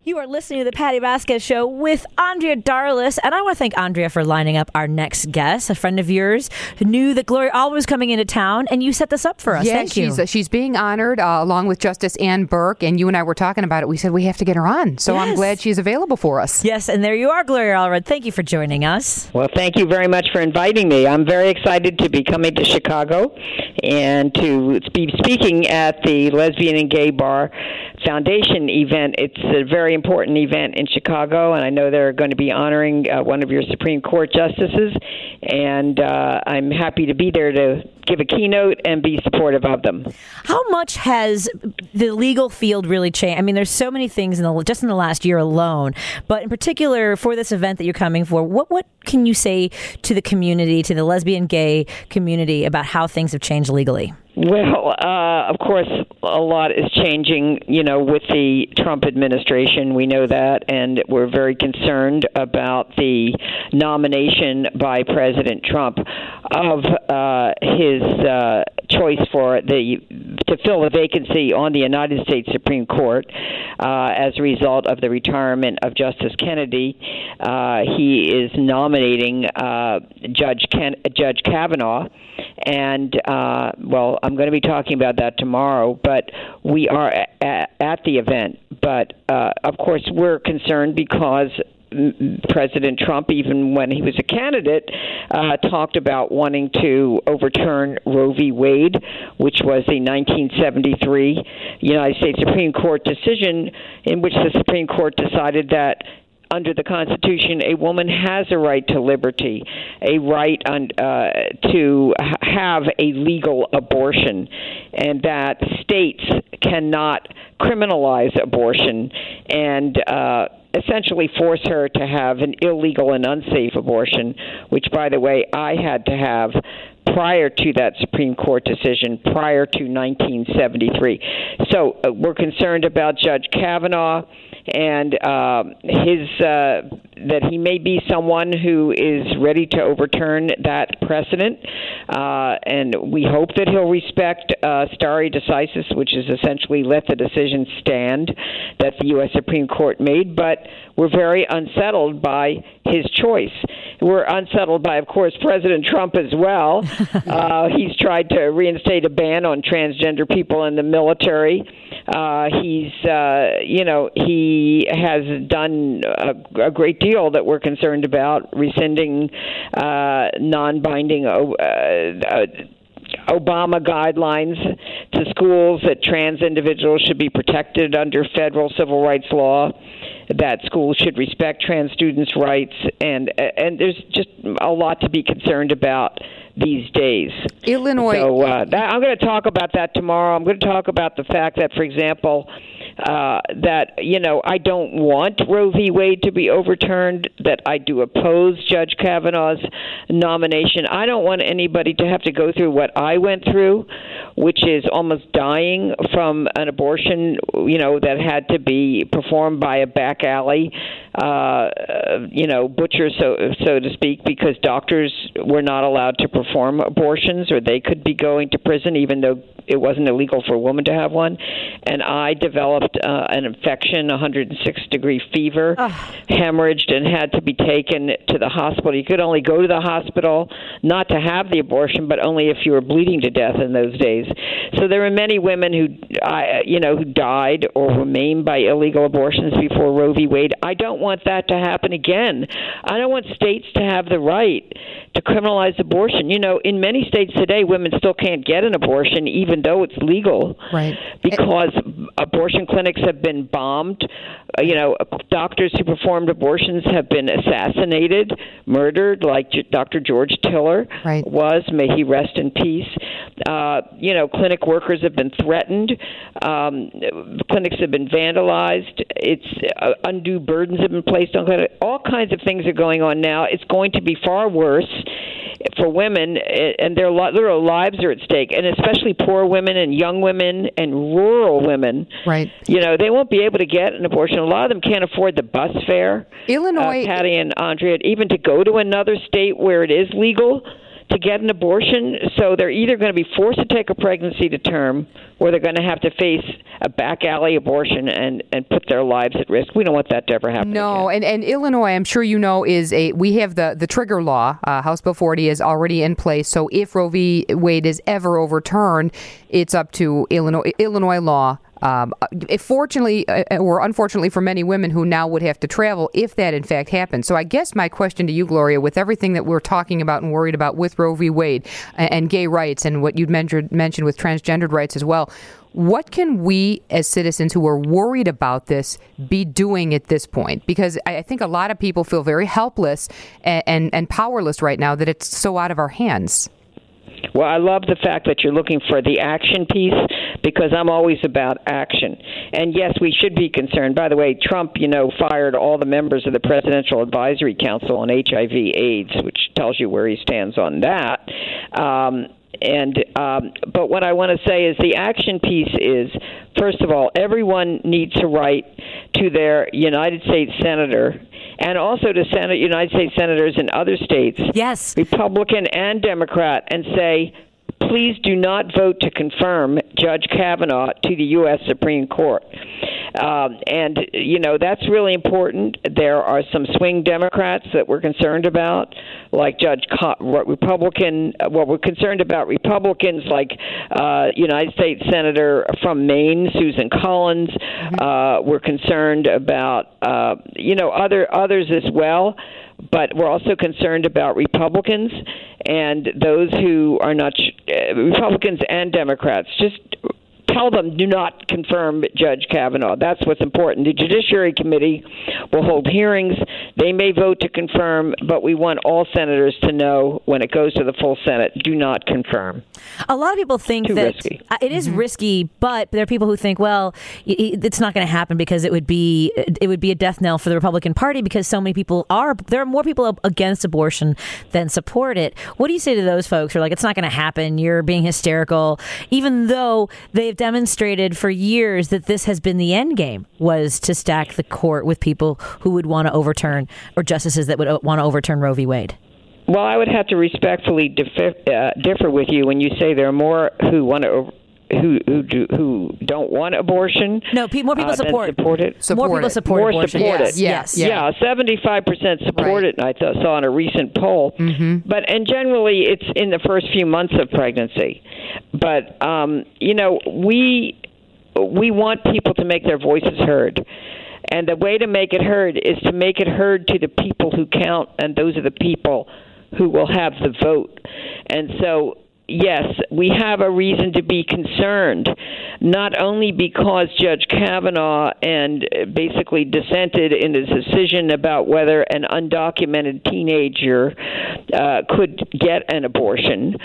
You are listening to the Patty Vasquez Show with Andrea Darlis, and I want to thank Andrea for lining up our next guest, a friend of yours who knew that Gloria Allred was coming into town, and you set this up for us. Yes, thank you. She's being honored along with Justice Ann Burke, and you and I were talking about it. We said we have to get her on, so I'm glad she's available for us. Yes, and there you are, Gloria Allred. Thank you for joining us. Well, thank you very much for inviting me. I'm very excited to be coming to Chicago and to be speaking at the Lesbian and Gay Bar Foundation event. It's a very important event in Chicago, and I know they're going to be honoring one of your Supreme Court justices, and I'm happy to be there to give a keynote and be supportive of them. How much has the legal field really changed? I mean, there's so many things just in the last year alone, but in particular for this event that you're coming for, what can you say to the community, to the lesbian gay community, about how things have changed legally? Well, of course, a lot is changing, with the Trump administration. We know that, and we're very concerned about the nomination by President Trump of his choice to fill the vacancy on the United States Supreme Court as a result of the retirement of Justice Kennedy. He is nominating Judge Kavanaugh, and I'm going to be talking about that tomorrow, but we are at the event. But, of course, we're concerned because President Trump, even when he was a candidate, talked about wanting to overturn Roe v. Wade, which was the 1973 United States Supreme Court decision in which the Supreme Court decided that under the Constitution, a woman has a right to liberty, a right to have a legal abortion, and that states cannot criminalize abortion and essentially force her to have an illegal and unsafe abortion, which, by the way, I had to have prior to that Supreme Court decision, prior to 1973. So we're concerned about Judge Kavanaugh and that he may be someone who is ready to overturn that precedent, and we hope that he'll respect stare decisis, which is essentially let the decision stand that the U.S. Supreme Court made, but we're very unsettled by his choice. We're unsettled by, of course, President Trump as well. He's tried to reinstate a ban on transgender people in the military. He has done a great deal that we're concerned about, rescinding non-binding Obama guidelines to schools that trans individuals should be protected under federal civil rights law, that schools should respect trans students' rights, and there's just a lot to be concerned about these days. Illinois. So I'm going to talk about that tomorrow. I'm going to talk about the fact that, for example, I don't want Roe v. Wade to be overturned, that I do oppose Judge Kavanaugh's nomination. I don't want anybody to have to go through what I went through, which is almost dying from an abortion, that had to be performed by a back alley, butcher, so to speak, because doctors were not allowed to perform abortions, or they could be going to prison even though it wasn't illegal for a woman to have one. And I developed an infection, 106-degree fever, hemorrhaged, and had to be taken to the hospital. You could only go to the hospital not to have the abortion, but only if you were bleeding to death in those days. So there were many women who died or were maimed by illegal abortions before Roe v. Wade. I don't want that to happen again. I don't want states to have the right to criminalize abortion. In many states today, women still can't get an abortion, even though it's legal, right? Because abortion clinics have been bombed. Doctors who performed abortions have been assassinated, murdered, like Dr. George Tiller was. May he rest in peace. Clinic workers have been threatened. Clinics have been vandalized. Undue burdens have been placed on clinics. All kinds of things are going on now. It's going to be far worse for women, and their lives are at stake, and especially poor women and young women and rural women. Right. They won't be able to get an abortion. A lot of them can't afford the bus fare. Illinois, Patty and Andrea, even to go to another state where it is legal to get an abortion. So they're either going to be forced to take a pregnancy to term, or they're going to have to face a back alley abortion and put their lives at risk. We don't want that to ever happen. No, again. and Illinois, I'm sure you know, we have the trigger law. House Bill 40 is already in place. So if Roe v. Wade is ever overturned, it's up to Illinois law. Fortunately or unfortunately for many women who now would have to travel if that in fact happens. So I guess my question to you, Gloria, with everything that we're talking about and worried about with Roe v. Wade and gay rights and what you'd mentioned with transgendered rights as well, what can we as citizens who are worried about this be doing at this point? Because I think a lot of people feel very helpless and powerless right now that it's so out of our hands. Well, I love the fact that you're looking for the action piece, because I'm always about action. And yes, we should be concerned. By the way, Trump, fired all the members of the Presidential Advisory Council on HIV/AIDS, which tells you where he stands on that. But what I want to say is the action piece is, first of all, everyone needs to write to their United States senator and also to United States senators in other states, yes, Republican and Democrat, and say, please do not vote to confirm Judge Kavanaugh to the U.S. Supreme Court. That's really important. There are some swing Democrats that we're concerned about, like Republican. Well, we're concerned about Republicans like United States Senator from Maine, Susan Collins. We're concerned about, others as well. But we're also concerned about Republicans and those who are not Republicans and Democrats. Just tell them, do not confirm Judge Kavanaugh. That's what's important. The Judiciary Committee will hold hearings. They may vote to confirm, but we want all senators to know when it goes to the full Senate, do not confirm. A lot of people think that risky. It is risky, but there are people who think, well, it's not going to happen because it would be a death knell for the Republican Party because so many people there are more people against abortion than support it. What do you say to those folks who are like, it's not going to happen, you're being hysterical, even though they've demonstrated for years that this has been the end game, was to stack the court with people who would want to overturn, or justices that would want to overturn Roe v. Wade? Well, I would have to respectfully differ with you when you say there are more who want to who don't want abortion. No, more people support it. More people support abortion. Support it. Yes. Yeah, 75% support it, and I saw in a recent poll. And generally, it's in the first few months of pregnancy. But we want people to make their voices heard. And the way to make it heard is to make it heard to the people who count, and those are the people who will have the vote. And so, yes, we have a reason to be concerned, not only because Judge Kavanaugh basically dissented in his decision about whether an undocumented teenager could get an abortion,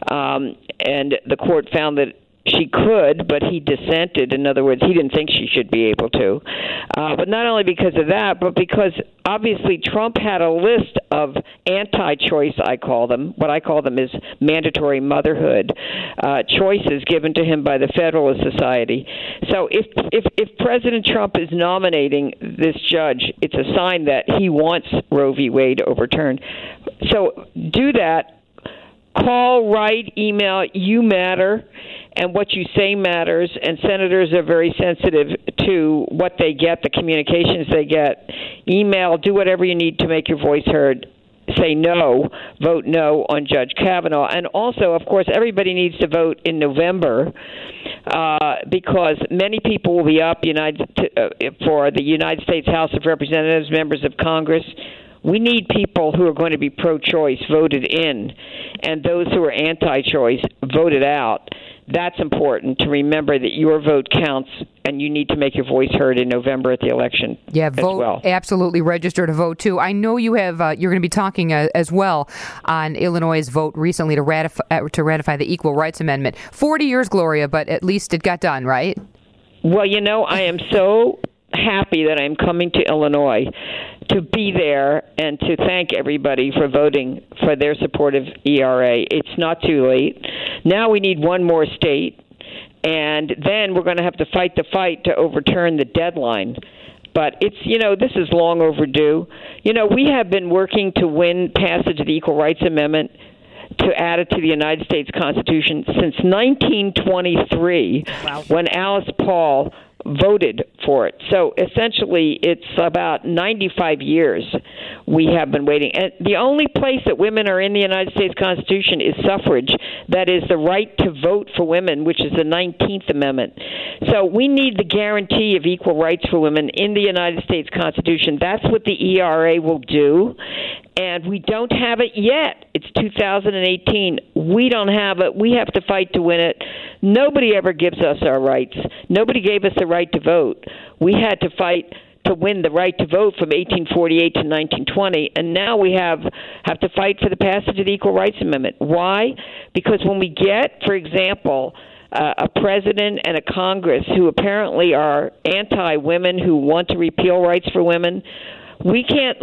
and the court found that she could, but he dissented. In other words, he didn't think she should be able to. But not only because of that, but because obviously Trump had a list of anti-choice, I call them. What I call them is mandatory motherhood choices given to him by the Federalist Society. So if President Trump is nominating this judge, it's a sign that he wants Roe v. Wade overturned. So do that. Call, write, email, you matter, and what you say matters, and senators are very sensitive to what they get, the communications they get. Email, do whatever you need to make your voice heard. Say no, vote no on Judge Kavanaugh. And also, of course, everybody needs to vote in November because many people will be up for the United States House of Representatives, members of Congress. We need people who are going to be pro-choice voted in, and those who are anti-choice voted out. That's important to remember that your vote counts, and you need to make your voice heard in November at the election. Yeah, vote. Well. Absolutely, register to vote too. I know you have. You're going to be talking as well on Illinois' vote recently to ratify the Equal Rights Amendment. 40 years, Gloria, but at least it got done, right? Well, I am so happy that I'm coming to Illinois to be there and to thank everybody for voting for their support of ERA. It's not too late. Now we need one more state, and then we're going to have to fight the fight to overturn the deadline. But it's, this is long overdue. We have been working to win passage of the Equal Rights Amendment to add it to the United States Constitution since 1923, when Alice Paul voted for it. So essentially, it's about 95 years we have been waiting. And the only place that women are in the United States Constitution is suffrage. That is the right to vote for women, which is the 19th Amendment. So we need the guarantee of equal rights for women in the United States Constitution. That's what the ERA will do. And we don't have it yet. It's 2018. We don't have it. We have to fight to win it. Nobody ever gives us our rights. Nobody gave us the right to vote. We had to fight to win the right to vote from 1848 to 1920, and now we have to fight for the passage of the Equal Rights Amendment. Why? Because when we get, for example, a president and a Congress who apparently are anti-women, who want to repeal rights for women, we can't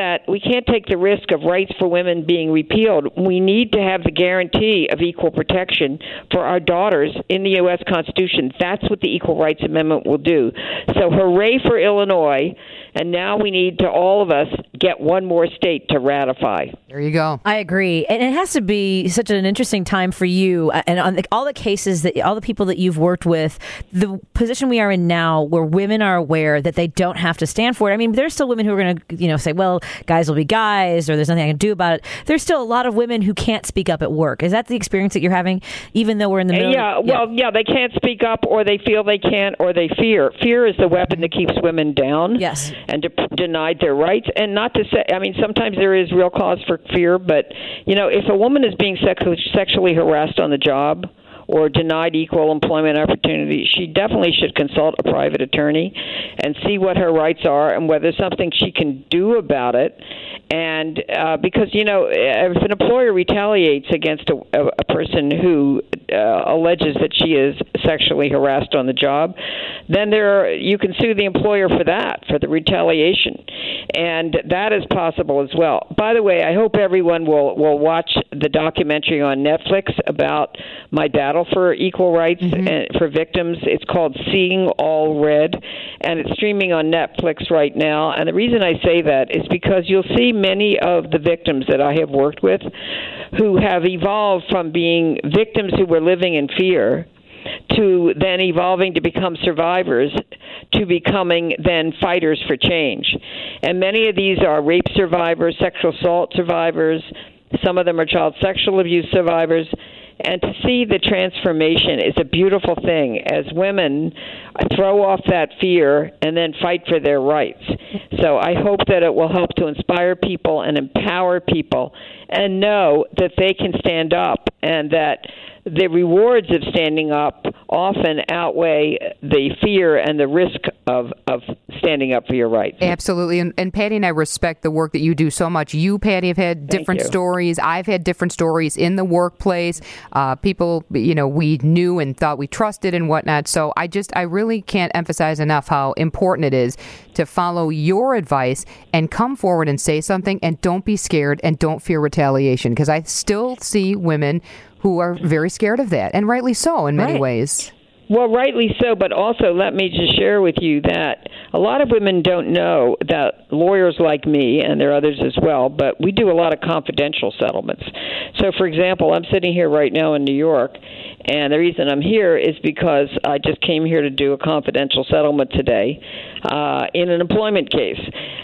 take the risk of rights for women being repealed. We need to have the guarantee of equal protection for our daughters in the U.S. Constitution. That's what the Equal Rights Amendment will do. So hooray for Illinois, and now we need to, all of us, get one more state to ratify. There you go. I agree. And it has to be such an interesting time for you, and on all the cases, all the people that you've worked with, the position we are in now where women are aware that they don't have to stand for it. I mean, there's still women who are going to say, well, guys will be guys, or there's nothing I can do about it. There's still a lot of women who can't speak up at work. Is that the experience that you're having, even though we're in the middle? Yeah, they can't speak up, or they feel they can't, or they fear. Fear is the weapon that keeps women down. Yes. And denied their rights. And not to say, I mean, sometimes there is real cause for fear, but, if a woman is being sexually harassed on the job or denied equal employment opportunity, she definitely should consult a private attorney and see what her rights are and whether there's something she can do about it. And because, if an employer retaliates against a person who alleges that she is sexually harassed on the job, then you can sue the employer for that, for the retaliation. And that is possible as well. By the way, I hope everyone will watch the documentary on Netflix about my battle for equal rights and for victims. It's called Seeing All Red, and it's streaming on Netflix right now. And the reason I say that is because you'll see many of the victims that I have worked with who have evolved from being victims who were living in fear to then evolving to become survivors, to becoming then fighters for change. And many of these are rape survivors, sexual assault survivors. Some of them are child sexual abuse survivors. And to see the transformation is a beautiful thing as women throw off that fear and then fight for their rights. So I hope that it will help to inspire people and empower people and know that they can stand up, and that the rewards of standing up often outweigh the fear and the risk of standing up for your rights. Absolutely. And Patty and I respect the work that you do so much. You, Patty, have had different stories. I've had different stories in the workplace. People, we knew and thought we trusted and whatnot. So I really can't emphasize enough how important it is to follow your advice and come forward and say something, and don't be scared and don't fear retaliation, because I still see women who are very scared of that, and rightly so in many ways. Well, rightly so, but also let me just share with you that a lot of women don't know that lawyers like me, and there are others as well, but we do a lot of confidential settlements. So, for example, I'm sitting here right now in New York, and the reason I'm here is because I just came here to do a confidential settlement today in an employment case.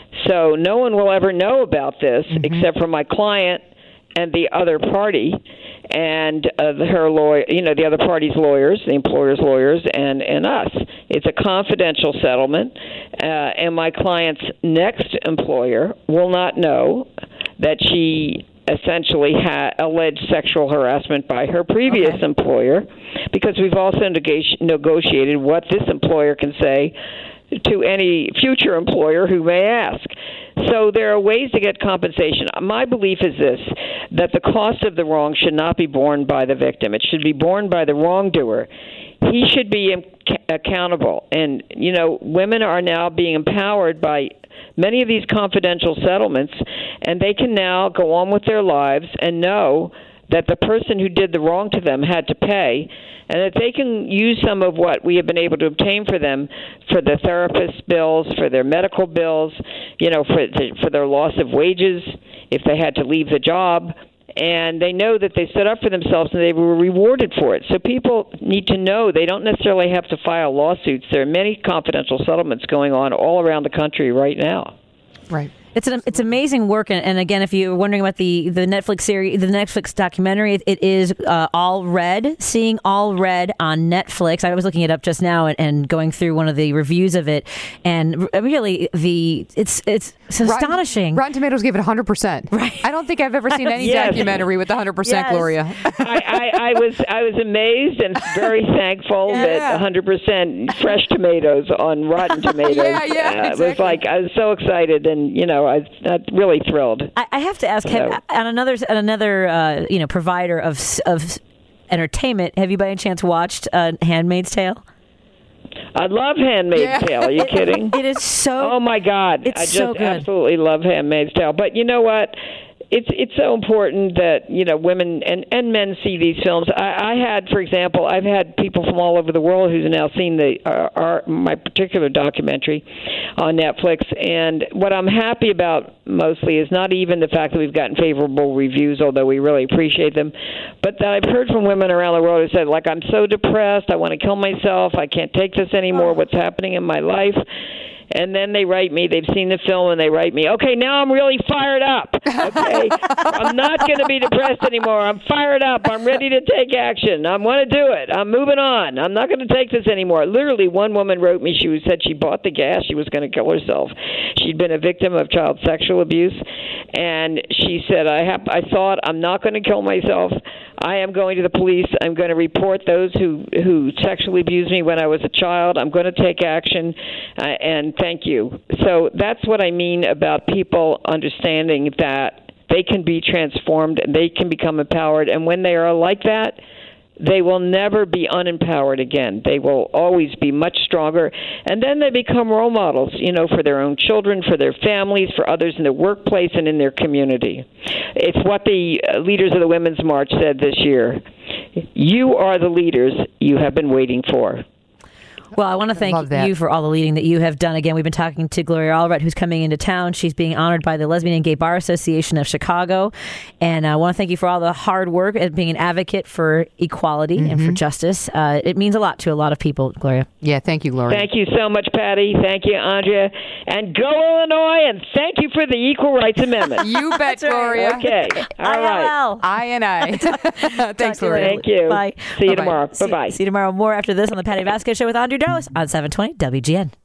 So no one will ever know about this except for my client and the other party, and her lawyer, the other party's lawyers, the employer's lawyers, and us. It's a confidential settlement, and my client's next employer will not know that she essentially had alleged sexual harassment by her previous employer, because we've also negotiated what this employer can say to any future employer who may ask. So there are ways to get compensation. My belief is this, that the cost of the wrong should not be borne by the victim. It should be borne by the wrongdoer. He should be accountable. And, women are now being empowered by many of these confidential settlements, and they can now go on with their lives and know that the person who did the wrong to them had to pay, and that they can use some of what we have been able to obtain for them for the therapist bills, for their medical bills, for their loss of wages if they had to leave the job, and they know that they stood up for themselves and they were rewarded for it. So people need to know they don't necessarily have to file lawsuits. There are many confidential settlements going on all around the country right now. Right. It's amazing work, and again, if you're wondering about the Netflix series, the Netflix documentary, it is All Red. Seeing All Red on Netflix. I was looking it up just now and going through one of the reviews of it, and really it's astonishing. Rotten Tomatoes gave it 100%. Right. I don't think I've ever seen any Yes. documentary with 100%. Yes. Gloria. I was amazed and very thankful that 100% fresh tomatoes on Rotten Tomatoes. Yeah, It was like I was so excited, and I was really thrilled. I have to ask, on another provider of entertainment, have you by any chance watched Handmaid's Tale? I love Handmaid's Tale. Are you kidding? It is so. Oh my God! It's I just so good. absolutely love Handmaid's Tale. But you know what? It's so important that women and men see these films. I had, for example, I've had people from all over the world who've now seen my particular documentary on Netflix. And what I'm happy about mostly is not even the fact that we've gotten favorable reviews, although we really appreciate them, but that I've heard from women around the world who said, like, I'm so depressed, I want to kill myself, I can't take this anymore. What's happening in my life? And then they write me, they've seen the film, and they write me, okay, now I'm really fired up, okay? I'm not going to be depressed anymore. I'm fired up. I'm ready to take action. I want to do it. I'm moving on. I'm not going to take this anymore. Literally, one woman wrote me, she said she bought the gas. She was going to kill herself. She'd been a victim of child sexual abuse, and she said, I thought, I'm not going to kill myself. I am going to the police. I'm going to report those who sexually abused me when I was a child. I'm going to take action, and thank you. So that's what I mean about people understanding that they can be transformed and they can become empowered. And when they are like that, they will never be unempowered again. They will always be much stronger. And then they become role models, for their own children, for their families, for others in their workplace and in their community. It's what the leaders of the Women's March said this year. You are the leaders you have been waiting for. Well, I want to thank you for all the leading that you have done. Again, we've been talking to Gloria Allred, who's coming into town. She's being honored by the Lesbian and Gay Bar Association of Chicago. And I want to thank you for all the hard work at being an advocate for equality and for justice. It means a lot to a lot of people, Gloria. Yeah, thank you, Gloria. Thank you so much, Patty. Thank you, Andrea. And go Illinois, and thank you for the Equal Rights Amendment. You bet, Gloria. Okay. All right. I. Thanks, Gloria. Thank you. Bye. See you tomorrow. Bye-bye. See you tomorrow. More after this on the Patty Vasquez Show with Andrea Darlis on 720 WGN.